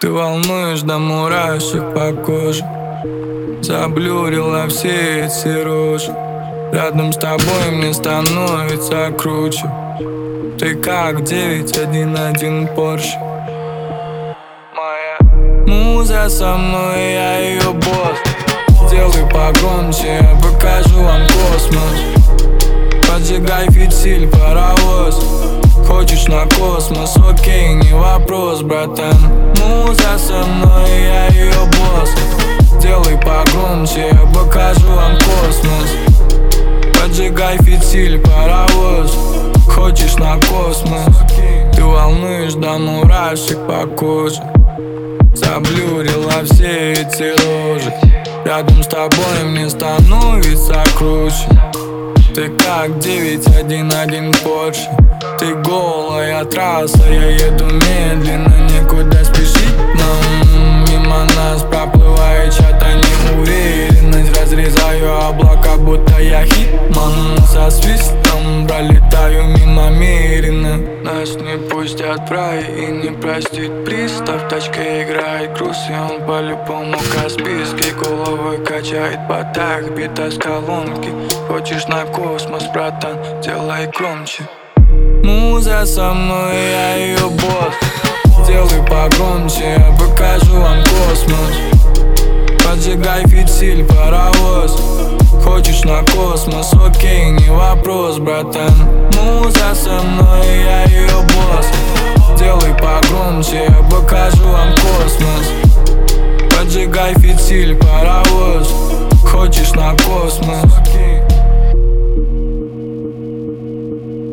Ты волнуешь до мурашек по коже, заблюрила все эти рожи. Рядом с тобой мне становится круче. Ты как 911 Porsche. Моя муза со мной, я ее босс. Делай погромче, я покажу вам космос. Поджигай фитиль, паровоз. Хочешь на космос, окей, не вопрос, братан. Муза со мной, я ее босс. Делай погромче, я покажу вам космос. Поджигай фитиль, паровоз. Хочешь на космос. Ты волнуешь до мурашек по коже, заблюрила все эти рожи. Рядом с тобой мне становится круче. Ты как 911 Porsche. Ты голая трасса, я еду медленно, некуда спешить нам. Мимо нас проплывает чья-то неуверенность. Разрезаю облака, будто я хитман. Со свистом пролетаю мимо меренно. Нас не пустят в рай и не простит пристав. В тачке играет груз, и он по-любому Каспийский. Головы качает потак, бита с колонки. Хочешь на космос, братан, делай громче. Муза со мной, я ее босс. Делай погромче, я покажу вам космос. Поджигай фитиль, паровоз. Хочешь на космос, окей, не вопрос, братан. Муза со мной, я ее босс. Делай погромче, я покажу вам космос. Поджигай фитиль, паровоз. Хочешь на космос.